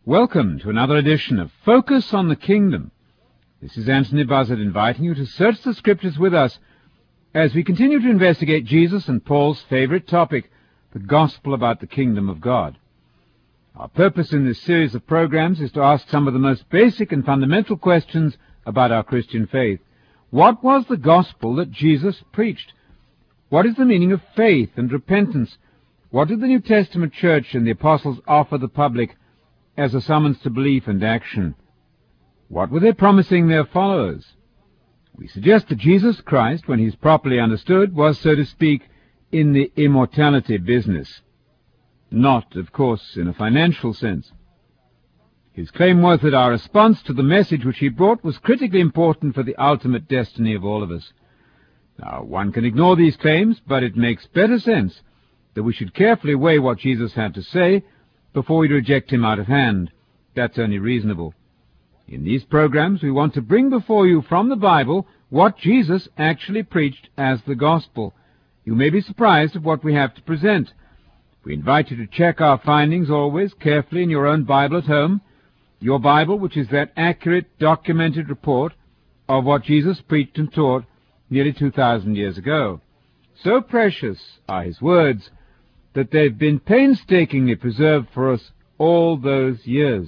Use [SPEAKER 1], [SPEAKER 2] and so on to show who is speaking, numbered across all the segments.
[SPEAKER 1] Welcome to another edition of Focus on the Kingdom. This is Anthony Buzzard inviting you to search the Scriptures with us as we continue to investigate Jesus and Paul's favorite topic, the gospel about the kingdom of God. Our purpose in this series of programs is to ask some of the most basic and fundamental questions about our Christian faith. What was the gospel that Jesus preached? What is the meaning of faith and repentance? What did the New Testament church and the apostles offer the public as a summons to belief and action? What were they promising their followers? We suggest that Jesus Christ, when he is properly understood, was, so to speak, in the immortality business. Not, of course, in a financial sense. His claim was that our response to the message which he brought was critically important for the ultimate destiny of all of us. Now, one can ignore these claims, but it makes better sense that we should carefully weigh what Jesus had to say before we reject him out of hand. That's only reasonable. In these programs, we want to bring before you from the Bible what Jesus actually preached as the gospel. You may be surprised at what we have to present. We invite you to check our findings always carefully in your own Bible at home, your Bible, which is that accurate, documented report of what Jesus preached and taught nearly 2,000 years ago. So precious are his words that they've been painstakingly preserved for us all those years.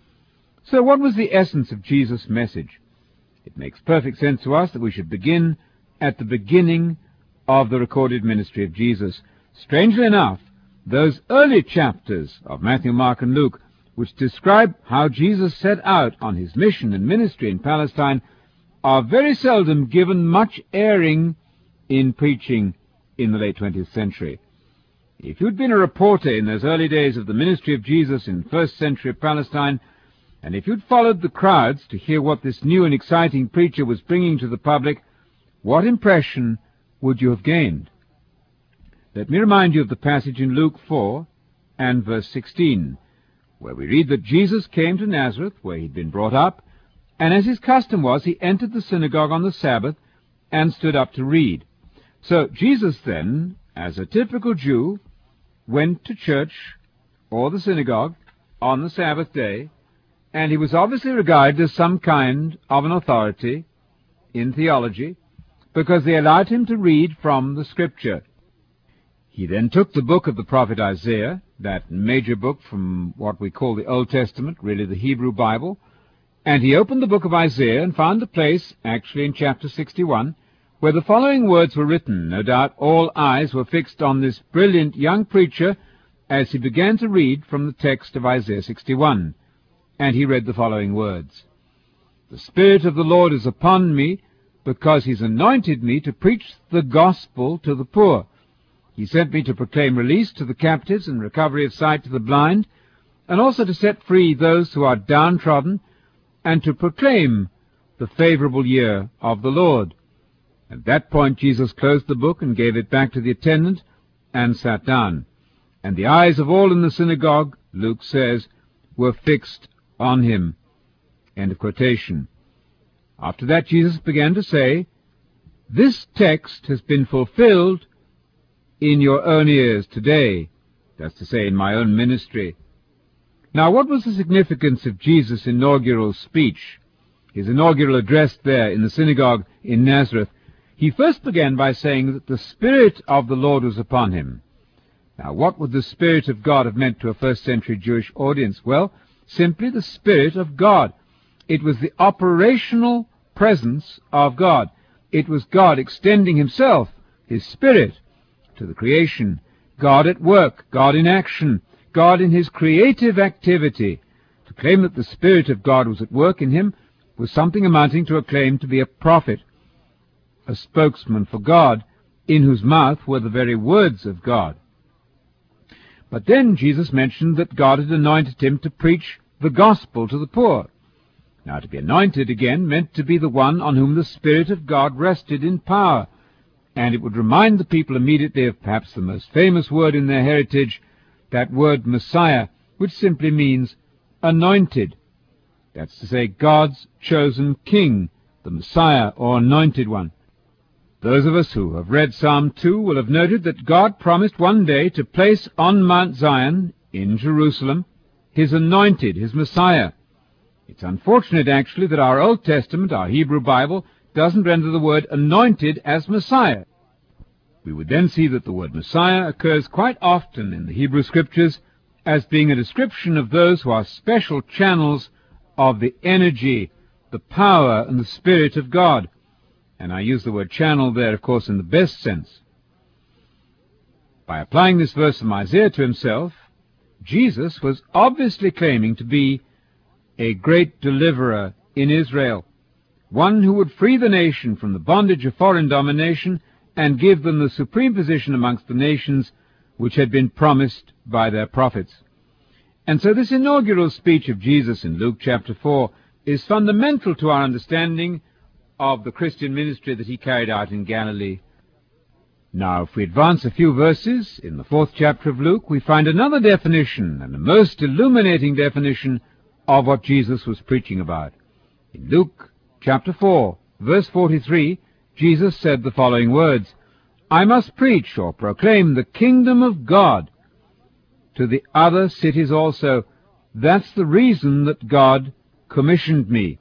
[SPEAKER 1] So what was the essence of Jesus' message? It makes perfect sense to us that we should begin at the beginning of the recorded ministry of Jesus. Strangely enough, those early chapters of Matthew, Mark, and Luke, which describe how Jesus set out on his mission and ministry in Palestine, are very seldom given much airing in preaching in the late 20th century. If you'd been a reporter in those early days of the ministry of Jesus in first century Palestine, and if you'd followed the crowds to hear what this new and exciting preacher was bringing to the public, what impression would you have gained? Let me remind you of the passage in Luke 4 and verse 16, where we read that Jesus came to Nazareth, where he'd been brought up, and as his custom was, he entered the synagogue on the Sabbath and stood up to read. So Jesus then, as a typical Jew, went to church or the synagogue on the Sabbath day, and he was obviously regarded as some kind of an authority in theology because they allowed him to read from the Scripture. He then took the book of the prophet Isaiah, that major book from what we call the Old Testament, really the Hebrew Bible, and he opened the book of Isaiah and found the place, actually in chapter 61, where the following words were written. No doubt all eyes were fixed on this brilliant young preacher as he began to read from the text of Isaiah 61. And he read the following words: "The Spirit of the Lord is upon me, because he's anointed me to preach the gospel to the poor. He sent me to proclaim release to the captives and recovery of sight to the blind, and also to set free those who are downtrodden, and to proclaim the favorable year of the Lord." At that point, Jesus closed the book and gave it back to the attendant and sat down. And the eyes of all in the synagogue, Luke says, were fixed on him. End of quotation. After that, Jesus began to say, "This text has been fulfilled in your own ears today." That's to say, in my own ministry. Now, what was the significance of Jesus' inaugural speech, his inaugural address there in the synagogue in Nazareth? He first began by saying that the Spirit of the Lord was upon him. Now, what would the Spirit of God have meant to a first-century Jewish audience? Well, simply the Spirit of God. It was the operational presence of God. It was God extending himself, his Spirit, to the creation. God at work, God in action, God in his creative activity. To claim that the Spirit of God was at work in him was something amounting to a claim to be a prophet, a spokesman for God, in whose mouth were the very words of God. But then Jesus mentioned that God had anointed him to preach the gospel to the poor. Now, to be anointed again meant to be the one on whom the Spirit of God rested in power, and it would remind the people immediately of perhaps the most famous word in their heritage, that word Messiah, which simply means anointed. That's to say, God's chosen king, the Messiah or anointed one. Those of us who have read Psalm 2 will have noted that God promised one day to place on Mount Zion, in Jerusalem, his anointed, his Messiah. It's unfortunate, actually, that our Old Testament, our Hebrew Bible, doesn't render the word anointed as Messiah. We would then see that the word Messiah occurs quite often in the Hebrew Scriptures as being a description of those who are special channels of the energy, the power, and the Spirit of God. And I use the word channel there, of course, in the best sense. By applying this verse from Isaiah to himself, Jesus was obviously claiming to be a great deliverer in Israel, one who would free the nation from the bondage of foreign domination and give them the supreme position amongst the nations which had been promised by their prophets. And so this inaugural speech of Jesus in Luke chapter 4 is fundamental to our understanding of the Christian ministry that he carried out in Galilee. Now, if we advance a few verses in the 4th chapter of Luke, we find another definition, and a most illuminating definition of what Jesus was preaching about. In Luke chapter 4, verse 43, Jesus said the following words, "I must preach or proclaim the kingdom of God to the other cities also. That's the reason that God commissioned me."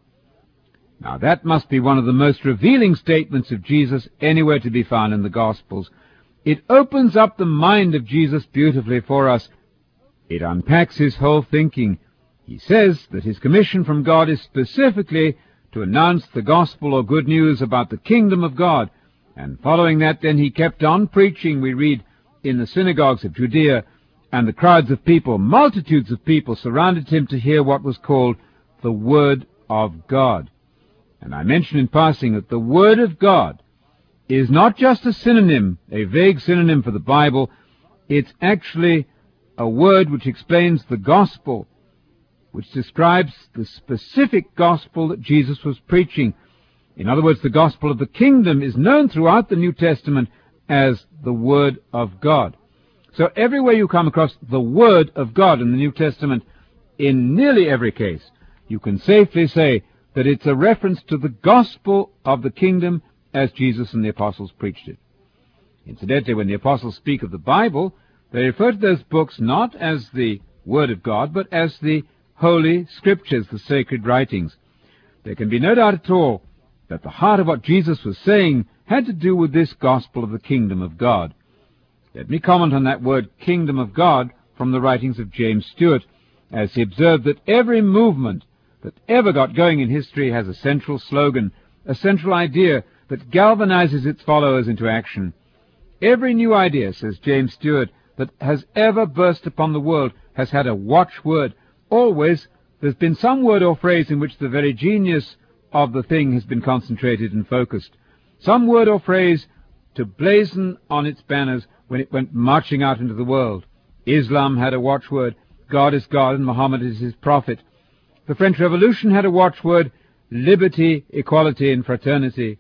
[SPEAKER 1] Now that must be one of the most revealing statements of Jesus anywhere to be found in the Gospels. It opens up the mind of Jesus beautifully for us. It unpacks his whole thinking. He says that his commission from God is specifically to announce the gospel or good news about the kingdom of God. And following that, then he kept on preaching, we read, in the synagogues of Judea, and the crowds of people, multitudes of people, surrounded him to hear what was called the Word of God. And I mentioned in passing that the Word of God is not just a synonym, a vague synonym for the Bible. It's actually a word which explains the gospel, which describes the specific gospel that Jesus was preaching. In other words, the gospel of the kingdom is known throughout the New Testament as the Word of God. So everywhere you come across the Word of God in the New Testament, in nearly every case, you can safely say that it's a reference to the gospel of the kingdom as Jesus and the apostles preached it. Incidentally, when the apostles speak of the Bible, they refer to those books not as the Word of God, but as the Holy Scriptures, the sacred writings. There can be no doubt at all that the heart of what Jesus was saying had to do with this gospel of the kingdom of God. Let me comment on that word, kingdom of God, from the writings of James Stewart, as he observed that every movement that ever got going in history has a central slogan, a central idea that galvanizes its followers into action. Every new idea, says James Stewart, that has ever burst upon the world has had a watchword. Always there's been some word or phrase in which the very genius of the thing has been concentrated and focused. Some word or phrase to blazon on its banners when it went marching out into the world. Islam had a watchword, God is God and Muhammad is his prophet. The French Revolution had a watchword, liberty, equality, and fraternity.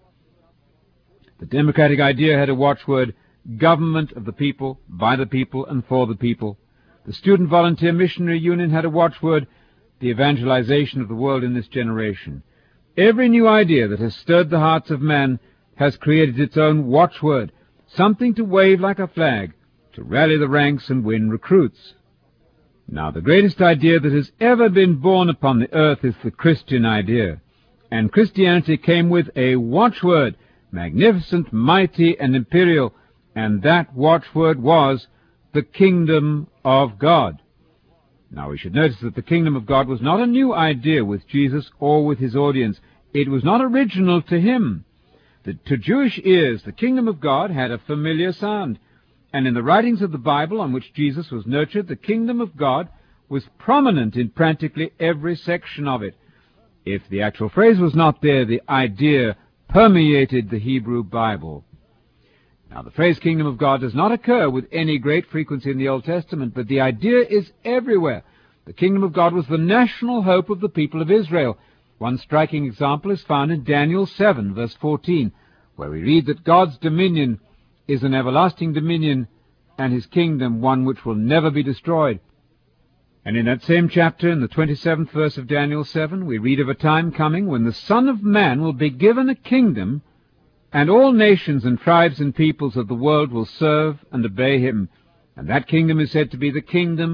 [SPEAKER 1] The democratic idea had a watchword, government of the people, by the people, and for the people. The Student Volunteer Missionary Union had a watchword, the evangelization of the world in this generation. Every new idea that has stirred the hearts of man has created its own watchword, something to wave like a flag, to rally the ranks and win recruits. Now, the greatest idea that has ever been born upon the earth is the Christian idea. And Christianity came with a watchword, magnificent, mighty, and imperial, and that watchword was the kingdom of God. Now, we should notice that the kingdom of God was not a new idea with Jesus or with his audience. It was not original to him. To Jewish ears, the kingdom of God had a familiar sound. And in the writings of the Bible on which Jesus was nurtured, the kingdom of God was prominent in practically every section of it. If the actual phrase was not there, the idea permeated the Hebrew Bible. Now, the phrase kingdom of God does not occur with any great frequency in the Old Testament, but the idea is everywhere. The kingdom of God was the national hope of the people of Israel. One striking example is found in Daniel 7, verse 14, where we read that God's dominion is an everlasting dominion, and his kingdom one which will never be destroyed. And in that same chapter, in the 27th verse of Daniel 7, we read of a time coming when the Son of Man will be given a kingdom, and all nations and tribes and peoples of the world will serve and obey him. And that kingdom is said to be the kingdom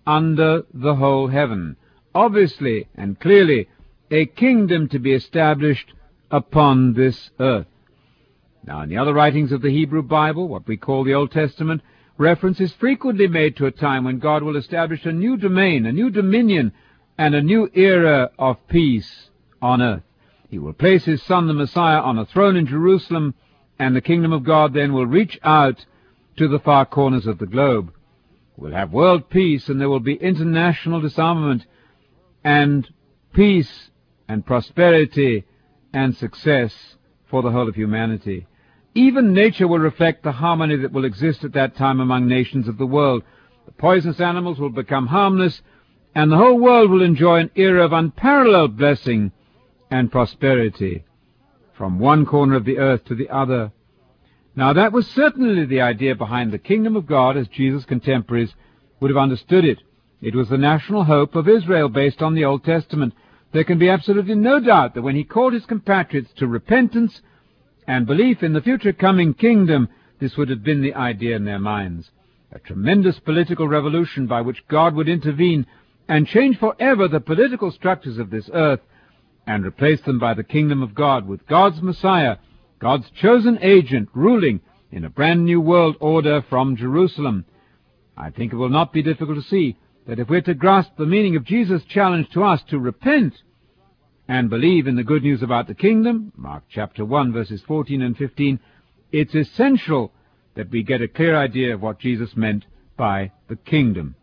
[SPEAKER 1] under the whole heaven. Obviously and clearly, a kingdom to be established upon this earth. Now, in the other writings of the Hebrew Bible, what we call the Old Testament, reference is frequently made to a time when God will establish a new domain, a new dominion, and a new era of peace on earth. He will place his Son, the Messiah, on a throne in Jerusalem, and the kingdom of God then will reach out to the far corners of the globe. We'll have world peace, and there will be international disarmament, and peace and prosperity and success for the whole of humanity. Even nature will reflect the harmony that will exist at that time among nations of the world. The poisonous animals will become harmless, and the whole world will enjoy an era of unparalleled blessing and prosperity from one corner of the earth to the other. Now, that was certainly the idea behind the kingdom of God as Jesus' contemporaries would have understood it. It was the national hope of Israel based on the Old Testament. There can be absolutely no doubt that when he called his compatriots to repentance and belief in the future coming kingdom, this would have been the idea in their minds. A tremendous political revolution by which God would intervene and change forever the political structures of this earth and replace them by the kingdom of God with God's Messiah, God's chosen agent, ruling in a brand new world order from Jerusalem. I think it will not be difficult to see that if we're to grasp the meaning of Jesus' challenge to us to repent and believe in the good news about the kingdom, Mark chapter 1, verses 14 and 15, it's essential that we get a clear idea of what Jesus meant by the kingdom.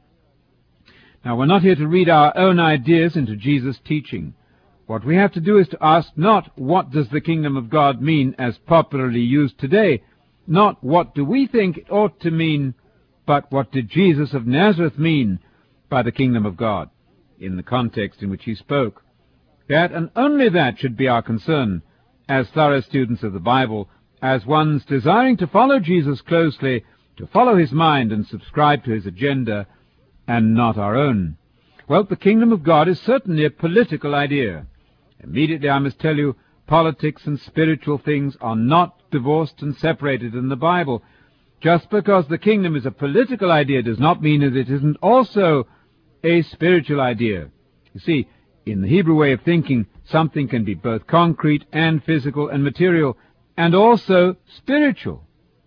[SPEAKER 1] Now, we're not here to read our own ideas into Jesus' teaching. What we have to do is to ask not what does the kingdom of God mean as popularly used today, not what do we think it ought to mean, but what did Jesus of Nazareth mean by the kingdom of God in the context in which he spoke. That and only that should be our concern as thorough students of the Bible, as ones desiring to follow Jesus closely, to follow his mind and subscribe to his agenda, and not our own. Well, the kingdom of God is certainly a political idea. Immediately I must tell you, politics and spiritual things are not divorced and separated in the Bible. Just because the kingdom is a political idea does not mean that it isn't also a spiritual idea. You see, in the Hebrew way of thinking, something can be both concrete and physical and material, and also spiritual.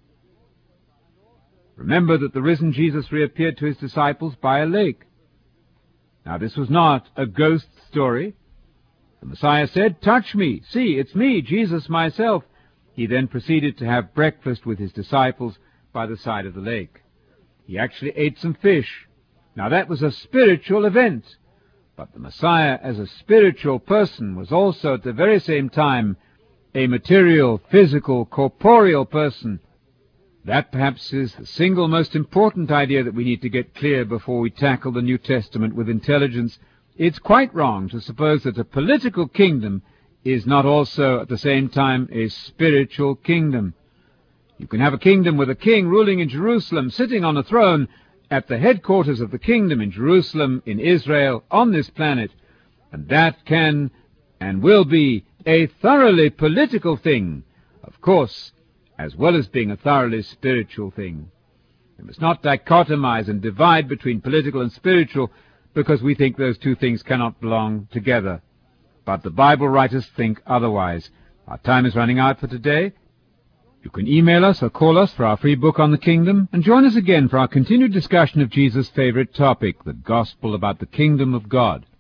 [SPEAKER 1] Remember that the risen Jesus reappeared to his disciples by a lake. Now, this was not a ghost story. The Messiah said, "Touch me. See, it's me, Jesus myself." He then proceeded to have breakfast with his disciples by the side of the lake. He actually ate some fish. Now, that was a spiritual event. But the Messiah, as a spiritual person, was also at the very same time a material, physical, corporeal person. That perhaps is the single most important idea that we need to get clear before we tackle the New Testament with intelligence. It's quite wrong to suppose that a political kingdom is not also at the same time a spiritual kingdom. You can have a kingdom with a king ruling in Jerusalem, sitting on a throne at the headquarters of the kingdom in Jerusalem, in Israel, on this planet, and that can and will be a thoroughly political thing, of course, as well as being a thoroughly spiritual thing. We must not dichotomize and divide between political and spiritual because we think those two things cannot belong together. But the Bible writers think otherwise. Our time is running out for today. You can email us or call us for our free book on the kingdom, and join us again for our continued discussion of Jesus' favorite topic, the gospel about the kingdom of God.